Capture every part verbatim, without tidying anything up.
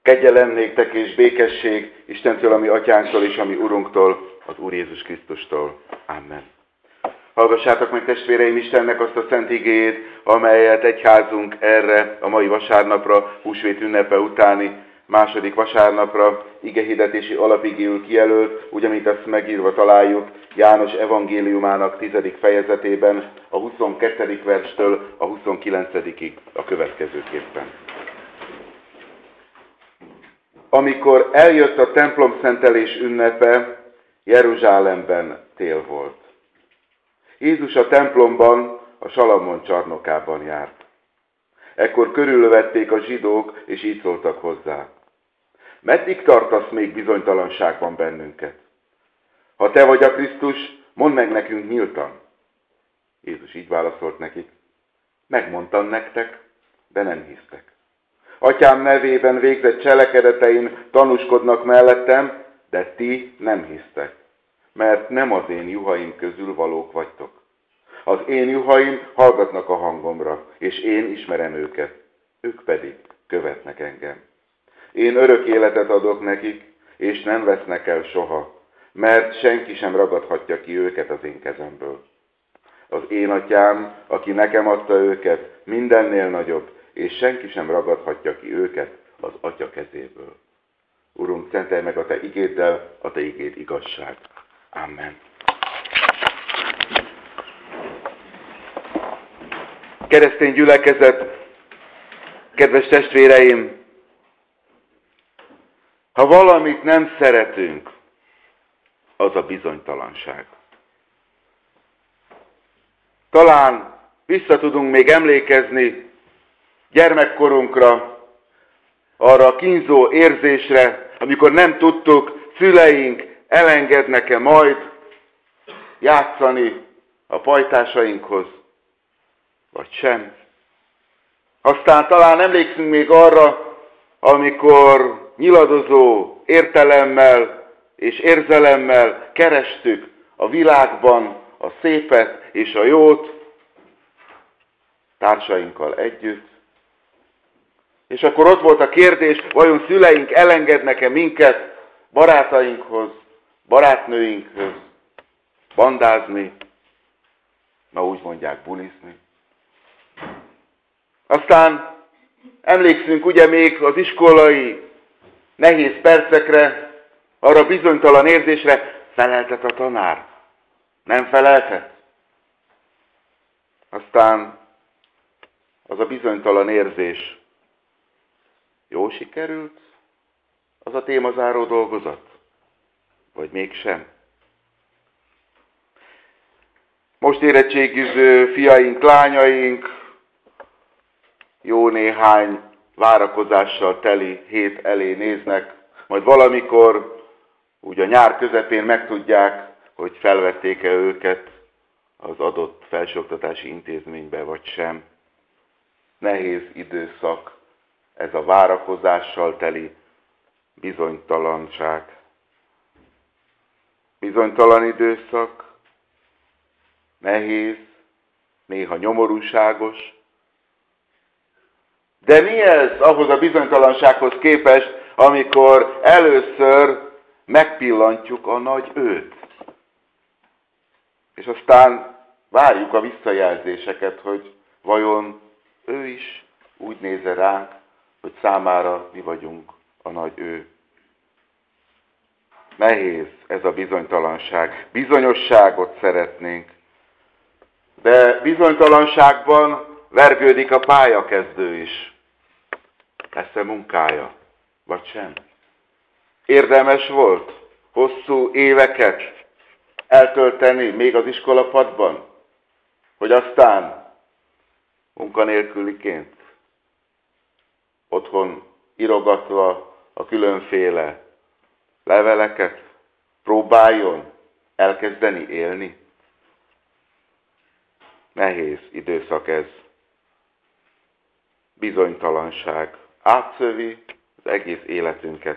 Kegyelem néktek és békesség Istentől, a mi atyánktól és a mi Urunktól, az Úr Jézus Krisztustól. Amen. Hallgassátok meg, testvéreim, Istennek azt a szent igéjét, amelyet egyházunk erre a mai vasárnapra, húsvét ünnepe utáni második vasárnapra igehirdetési alapigéül kijelölt, úgy, amint azt megírva találjuk János evangéliumának tizedik fejezetében, a huszonkettedik verstől a huszonkilencedikig a következőképpen. Amikor eljött a templomszentelés ünnepe, Jeruzsálemben tél volt. Jézus a templomban, a Salamon csarnokában járt. Ekkor körülvették a zsidók, és így szóltak hozzá. Meddig tartasz még bizonytalanságban bennünket? Ha te vagy a Krisztus, mondd meg nekünk nyíltan. Jézus így válaszolt nekik. Megmondtam nektek, de nem hisztek. Atyám nevében végzett cselekedeteim tanúskodnak mellettem, de ti nem hisztek, mert nem az én juhaim közül valók vagytok. Az én juhaim hallgatnak a hangomra, és én ismerem őket, ők pedig követnek engem. Én örök életet adok nekik, és nem vesznek el soha, mert senki sem ragadhatja ki őket az én kezemből. Az én atyám, aki nekem adta őket, mindennél nagyobb, és senki sem ragadhatja ki őket az atya kezéből. Urunk, szentelj meg a te igéddel, a te igéd igazság. Amen. Keresztény gyülekezet, kedves testvéreim, ha valamit nem szeretünk, az a bizonytalanság. Talán vissza tudunk még emlékezni gyermekkorunkra, arra a kínzó érzésre, amikor nem tudtuk, szüleink elengednek-e majd játszani a pajtásainkhoz, vagy sem. Aztán talán emlékszünk még arra, amikor nyiladozó értelemmel és érzelemmel kerestük a világban a szépet és a jót társainkkal együtt. És akkor ott volt a kérdés, vajon szüleink elengednek-e minket barátainkhoz, barátnőinkhöz, bandázni, ma úgy mondják bulizni. Aztán emlékszünk ugye még az iskolai nehéz percekre, arra bizonytalan érzésre, feleltet a tanár, nem feleltet. Aztán az a bizonytalan érzés, jól sikerült az a témazáró dolgozat? Vagy mégsem? Most érettségiző fiaink, lányaink jó néhány várakozással teli hét elé néznek, majd valamikor úgy a nyár közepén megtudják, hogy felvették-e őket az adott felsőoktatási intézménybe, vagy sem. Nehéz időszak ez a várakozással teli bizonytalanság. Bizonytalan időszak, nehéz, néha nyomorúságos. De mi ez ahhoz a bizonytalansághoz képest, amikor először megpillantjuk a nagy őt? És aztán várjuk a visszajelzéseket, hogy vajon ő is úgy néz ránk, hogy számára mi vagyunk a nagy ő. Nehéz ez a bizonytalanság. Bizonyosságot szeretnénk. De bizonytalanságban vergődik a pályakezdő is. Lesz-e munkája, vagy sem? Érdemes volt hosszú éveket eltölteni még az iskolapadban, hogy aztán munkanélküliként otthon írogatva a különféle leveleket próbáljon elkezdeni élni. Nehéz időszak ez. Bizonytalanság átszövi az egész életünket.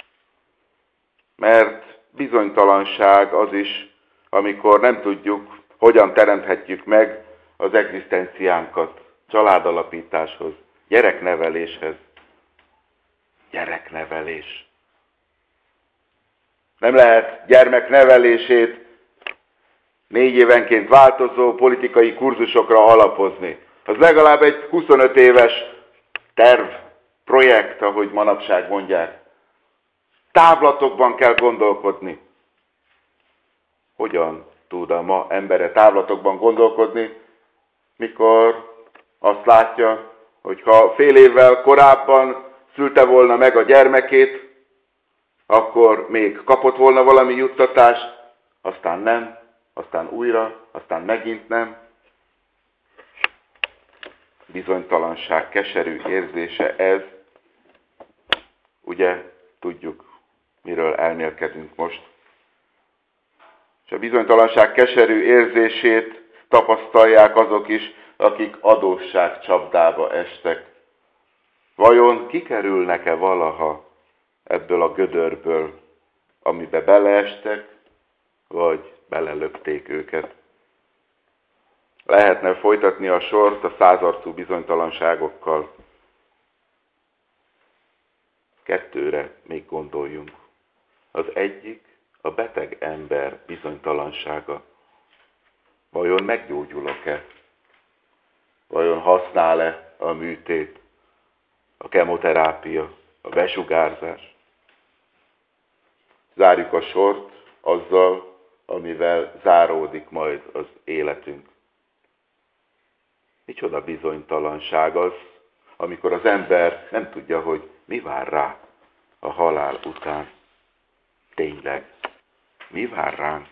Mert bizonytalanság az is, amikor nem tudjuk, hogyan teremthetjük meg az egzisztenciánkat családalapításhoz, gyerekneveléshez. gyereknevelés. Nem lehet gyermeknevelését négy évenként változó politikai kurzusokra alapozni. Az legalább egy huszonöt éves terv, projekt, ahogy manapság mondják. Távlatokban kell gondolkodni. Hogyan tud a ma embere távlatokban gondolkodni, mikor azt látja, hogy ha fél évvel korábban szülte volna meg a gyermekét, akkor még kapott volna valami juttatást, aztán nem, aztán újra, aztán megint nem. Bizonytalanság keserű érzése ez. Ugye tudjuk, miről elmélkedünk most. És a bizonytalanság keserű érzését tapasztalják azok is, akik adósság csapdába estek. Vajon kikerülnek-e valaha ebből a gödörből, amibe beleestek, vagy belelökték őket? Lehetne folytatni a sort a százarcú bizonytalanságokkal. Kettőre még gondoljunk. Az egyik a beteg ember bizonytalansága. Vajon meggyógyulok-e? Vajon használ-e a műtét, a kemoterápia, a besugárzás? Zárjuk a sort azzal, amivel záródik majd az életünk. Micsoda bizonytalanság az, amikor az ember nem tudja, hogy mi vár rá a halál után. Tényleg, mi vár ránk?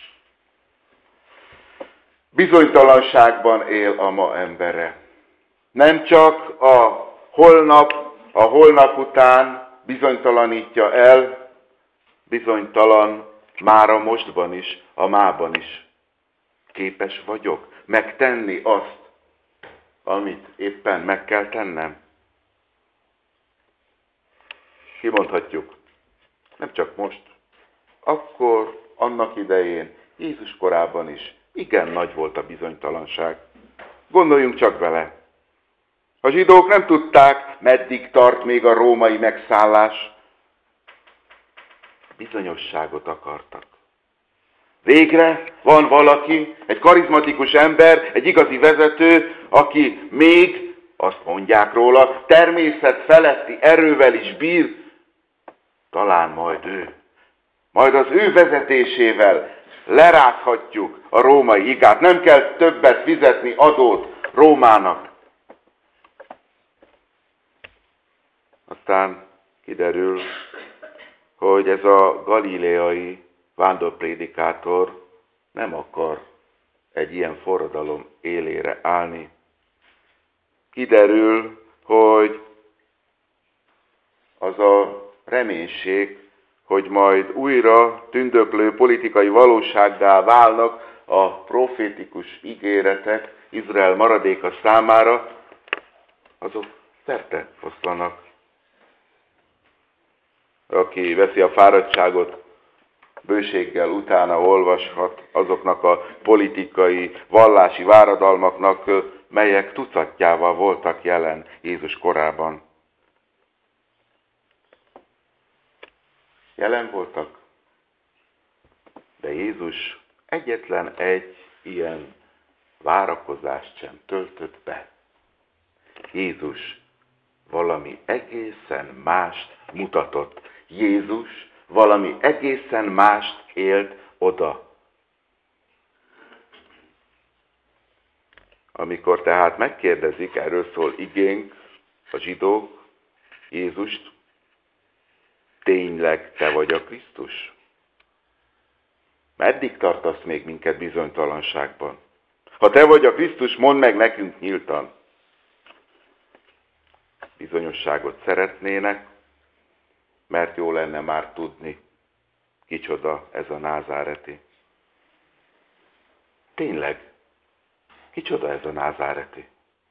Bizonytalanságban él a ma embere. Nem csak a holnap, a holnap után bizonytalanítja el, bizonytalan már a mostban is, a mában is. Képes vagyok megtenni azt, amit éppen meg kell tennem? Kimondhatjuk, nem csak most, akkor, annak idején, Jézus korában is igen nagy volt a bizonytalanság. Gondoljunk csak vele. A zsidók nem tudták, meddig tart még a római megszállás. Bizonyosságot akartak. Végre van valaki, egy karizmatikus ember, egy igazi vezető, aki még, azt mondják róla, természet feletti erővel is bír. Talán majd ő. Majd az ő vezetésével lerázhatjuk a római igát. Nem kell többet fizetni adót Rómának. Aztán kiderül, hogy ez a galileai vándorprédikátor nem akar egy ilyen forradalom élére állni. Kiderül, hogy az a reménység, hogy majd újra tündöklő politikai valósággá válnak a profétikus ígéretek Izrael maradéka számára, azok szerte foszlanak. Aki veszi a fáradtságot, bőséggel utána olvashat azoknak a politikai, vallási váradalmaknak, melyek tucatjával voltak jelen Jézus korában. Jelen voltak, de Jézus egyetlen egy ilyen várakozást sem töltött be. Jézus valami egészen mást mutatott. Jézus valami egészen mást élt oda. Amikor tehát megkérdezik, erről szól igénk, a zsidók, Jézust, tényleg te vagy a Krisztus? Meddig tartasz még minket bizonytalanságban? Ha te vagy a Krisztus, mondd meg nekünk nyíltan. Bizonyosságot szeretnének, mert jó lenne már tudni, kicsoda ez a názáreti. Tényleg, kicsoda ez a názáreti?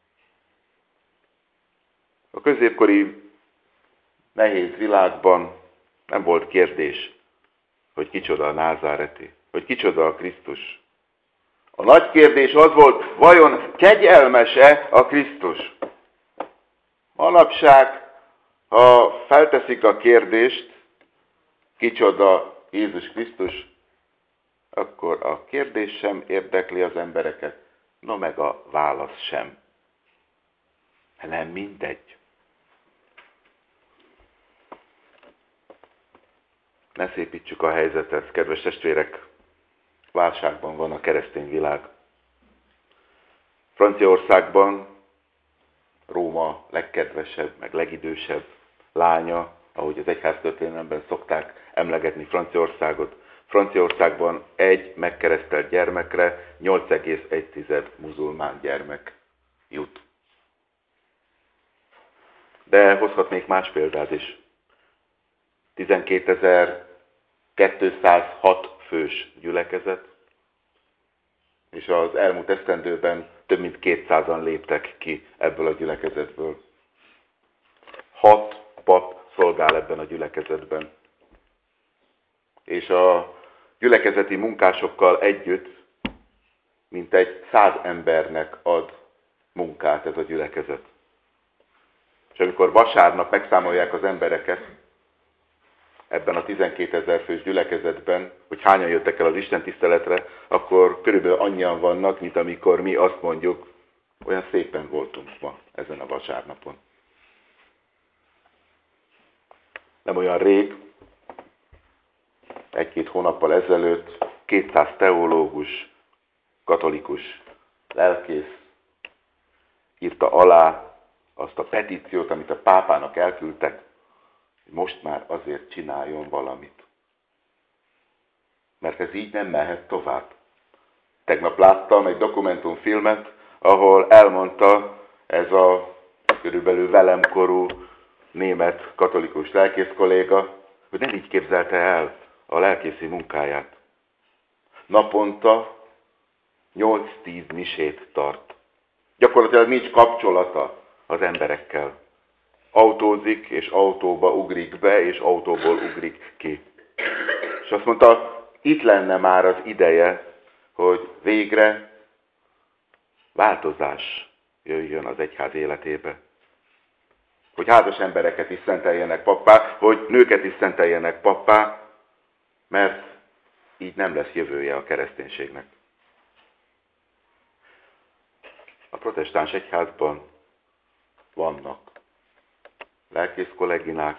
A középkori nehéz világban nem volt kérdés, hogy kicsoda a názáreti, hogy kicsoda a Krisztus. A nagy kérdés az volt, vajon kegyelmes-e a Krisztus? Manapság Ha felteszik a kérdést, kicsoda Jézus Krisztus, akkor a kérdés sem érdekli az embereket, no meg a válasz sem. Nem mindegy. Ne szépítsük a helyzetet, kedves testvérek, válságban van a keresztény világ. Franciaországban Róma legkedvesebb, meg legidősebb lánya, ahogy az egyháztörténelemben szokták emlegetni Franciaországot. Franciaországban egy megkeresztelt gyermekre nyolc egész egy muzulmán gyermek jut. De hozhatnék más példát is. tizenkétezer-kétszázhat fős gyülekezet, és az elmúlt esztendőben több mint kétszázan léptek ki ebből a gyülekezetből. Hat pap szolgál ebben a gyülekezetben. És a gyülekezeti munkásokkal együtt mintegy száz embernek ad munkát ez a gyülekezet. És amikor vasárnap megszámolják az embereket ebben a tizenkétezer fős gyülekezetben, hogy hányan jöttek el az istentiszteletre, akkor körülbelül annyian vannak, mint amikor mi azt mondjuk, olyan szépen voltunk ma ezen a vasárnapon. Nem olyan rég, egy-két hónappal ezelőtt kétszáz teológus, katolikus lelkész írta alá azt a petíciót, amit a pápának elküldtek, hogy most már azért csináljon valamit. Mert ez így nem mehet tovább. Tegnap láttam egy dokumentumfilmet, ahol elmondta ez a körülbelül velemkorú német katolikus lelkész kolléga, hogy nem így képzelte el a lelkészi munkáját. Naponta nyolc-tíz misét tart. Gyakorlatilag nincs kapcsolata az emberekkel. Autózik, és autóba ugrik be, és autóból ugrik ki. És azt mondta, itt lenne már az ideje, hogy végre változás jöjjön az egyház életébe. Hogy házas embereket is szenteljenek pappá, hogy nőket is szenteljenek pappá, mert így nem lesz jövője a kereszténységnek. A protestáns egyházban vannak lelkész kolleginák,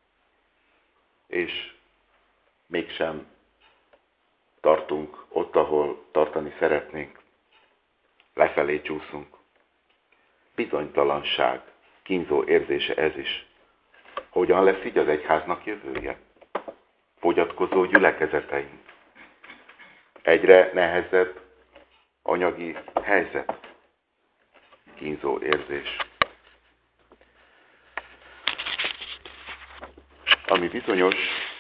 és mégsem tartunk ott, ahol tartani szeretnénk. Lefelé csúszunk. Bizonytalanság, kínzó érzése ez is. Hogyan lesz így az egyháznak jövője? Fogyatkozó gyülekezeteink. Egyre nehezebb anyagi helyzet. Kínzó érzés. Ami bizonyos,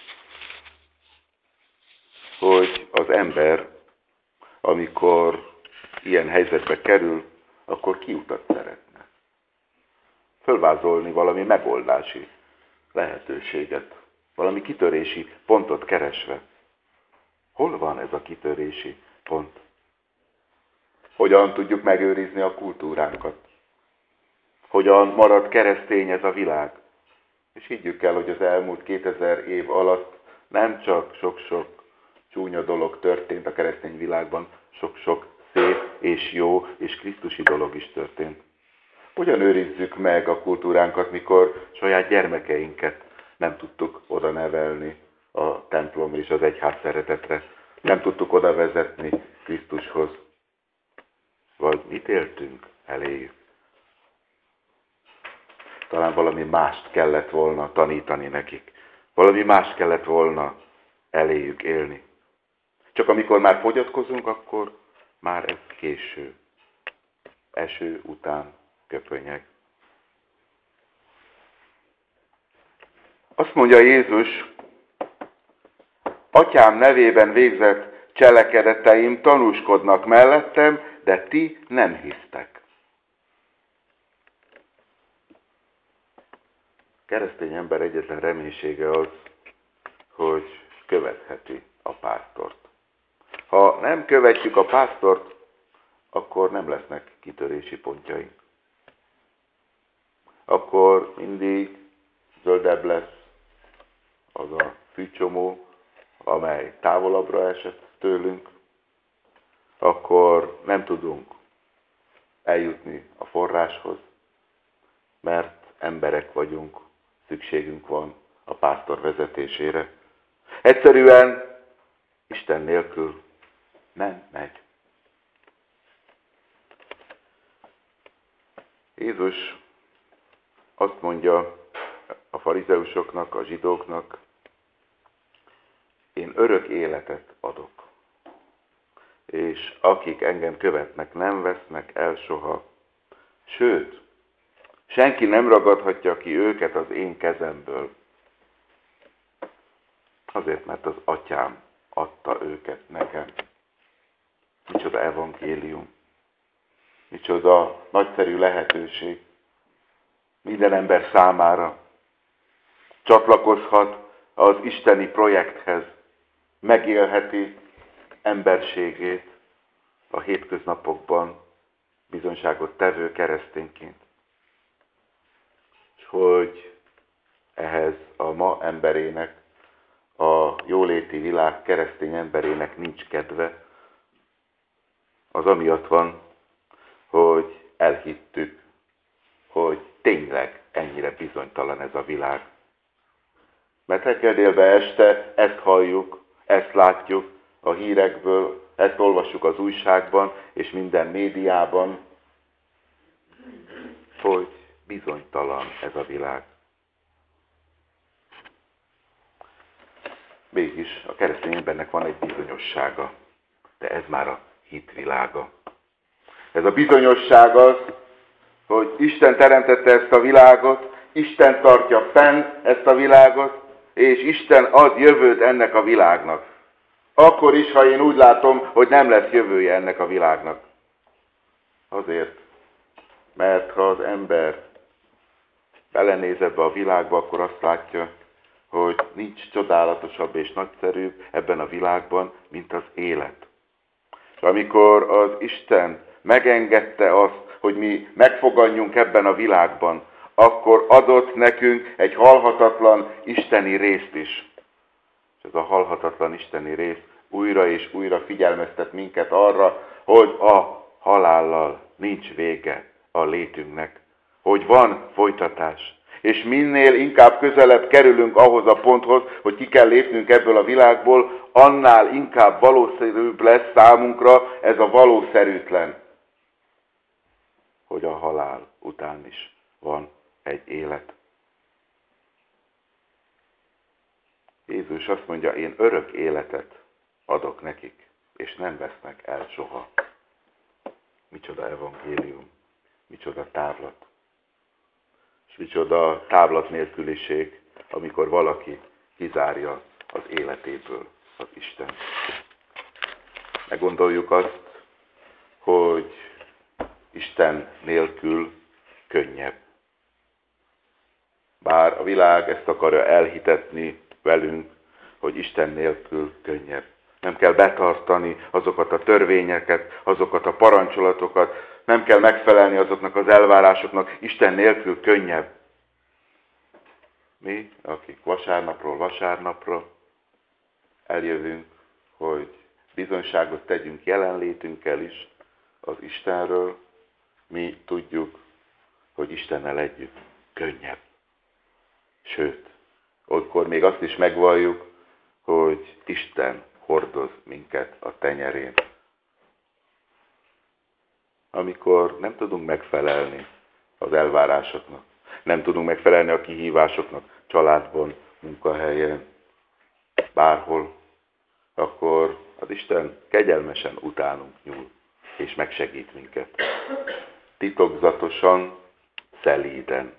hogy az ember, amikor ilyen helyzetbe kerül, akkor kiutat szeretne. Fölvázolni valami megoldási lehetőséget, valami kitörési pontot keresve. Hol van ez a kitörési pont? Hogyan tudjuk megőrizni a kultúránkat? Hogyan marad keresztény ez a világ? És higgyük el, hogy az elmúlt kétezer év alatt nem csak sok-sok csúnya dolog történt a keresztény világban, sok-sok szép és jó és krisztusi dolog is történt. Hogyan őrizzük meg a kultúránkat, mikor saját gyermekeinket nem tudtuk oda nevelni a templom és az egyház szeretetre, nem tudtuk oda vezetni Krisztushoz? Vagy mit éltünk eléjük? Talán valami mást kellett volna tanítani nekik. Valami mást kellett volna eléjük élni. Csak amikor már fogyatkozunk, akkor már ez késő. Eső után köpönyeg. Azt mondja Jézus, Atyám nevében végzett cselekedeteim tanúskodnak mellettem, de ti nem hisztek. Keresztény ember egyetlen reménysége az, hogy követheti a pásztort. Ha nem követjük a pásztort, akkor nem lesznek kitörési pontjaink. Akkor mindig zöldebb lesz az a fűcsomó, amely távolabbra esett tőlünk, akkor nem tudunk eljutni a forráshoz, mert emberek vagyunk, szükségünk van a pásztor vezetésére. Egyszerűen Isten nélkül nem megy. Jézus azt mondja a farizeusoknak, a zsidóknak, én örök életet adok, és akik engem követnek, nem vesznek el soha. Sőt, senki nem ragadhatja ki őket az én kezemből. Azért, mert az atyám adta őket nekem. Micsoda evangélium. Micsoda nagyszerű lehetőség. Minden ember számára csatlakozhat az isteni projekthez. Megélheti emberségét a hétköznapokban bizonyságot tevő keresztényként. És hogy ehhez a ma emberének, a jóléti világ keresztény emberének nincs kedve, az amiatt van, hogy elhittük, hogy tényleg ennyire bizonytalan ez a világ. Mert reggel délbe este ezt halljuk, ezt látjuk a hírekből, ezt olvassuk az újságban és minden médiában, hogy bizonytalan ez a világ. Mégis a keresztény embernek van egy bizonyossága, de ez már a hitvilága. Ez a bizonyosság az, hogy Isten teremtette ezt a világot, Isten tartja fenn ezt a világot, és Isten ad jövőt ennek a világnak. Akkor is, ha én úgy látom, hogy nem lesz jövője ennek a világnak. Azért, mert ha az ember belenéz ebbe a világba, akkor azt látja, hogy nincs csodálatosabb és nagyszerűbb ebben a világban, mint az élet. És amikor az Isten megengedte azt, hogy mi megfogadjunk ebben a világban, akkor adott nekünk egy halhatatlan isteni részt is. És ez a halhatatlan isteni rész újra és újra figyelmeztet minket arra, hogy a halállal nincs vége a létünknek, hogy van folytatás. És minél inkább közelebb kerülünk ahhoz a ponthoz, hogy ki kell lépnünk ebből a világból, annál inkább valószínűbb lesz számunkra ez a valószerűtlen, hogy a halál után is van egy élet. Jézus azt mondja, én örök életet adok nekik, és nem vesznek el soha. Micsoda evangélium, micsoda távlat. És micsoda távlat nélküliség, amikor valaki kizárja az életéből az Isten. Meggondoljuk azt, hogy Isten nélkül könnyebb. Bár a világ ezt akarja elhitetni velünk, hogy Isten nélkül könnyebb. Nem kell betartani azokat a törvényeket, azokat a parancsolatokat, nem kell megfelelni azoknak az elvárásoknak, Isten nélkül könnyebb. Mi, akik vasárnapról vasárnapra eljövünk, hogy bizonyságot tegyünk jelenlétünkkel is az Istenről, mi tudjuk, hogy Istennel együtt könnyebb. Sőt, olykor még azt is megvalljuk, hogy Isten hordoz minket a tenyerén. Amikor nem tudunk megfelelni az elvárásoknak, nem tudunk megfelelni a kihívásoknak, családban, munkahelyen, bárhol, akkor az Isten kegyelmesen utánunk nyúl, és megsegít minket. Titokzatosan, szelíden.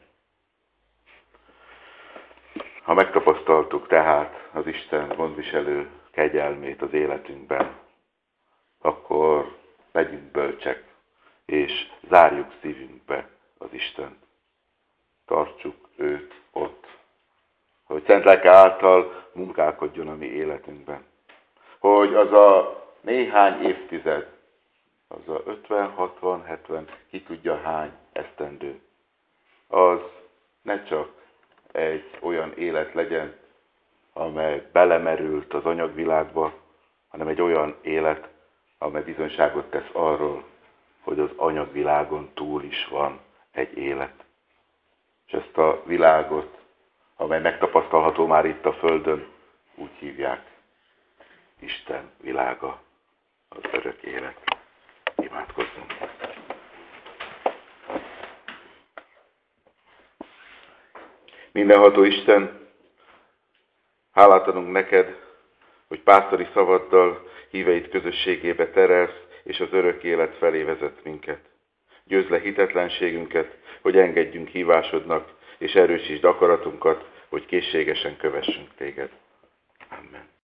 Ha megtapasztaltuk tehát az Isten gondviselő kegyelmét az életünkben, akkor legyünk bölcsek, és zárjuk szívünkbe az Istent. Tartsuk őt ott, hogy Szent Lelke által munkálkodjon a mi életünkben. Hogy az a néhány évtized, az a ötven, hatvan, hetven, ki tudja hány esztendő, az ne csak egy olyan élet legyen, amely belemerült az anyagvilágba, hanem egy olyan élet, amely bizonyságot tesz arról, hogy az anyagvilágon túl is van egy élet. És ezt a világot, amely megtapasztalható már itt a Földön, úgy hívják: Isten világa, az örök élet. Imádkozzunk! Mindenható Isten, hálát adunk neked, hogy pásztori szavaddal híveid közösségébe terelsz, és az örök élet felé vezet minket. Győzd le hitetlenségünket, hogy engedjünk hívásodnak, és erősítsd akaratunkat, hogy készségesen kövessünk téged. Amen.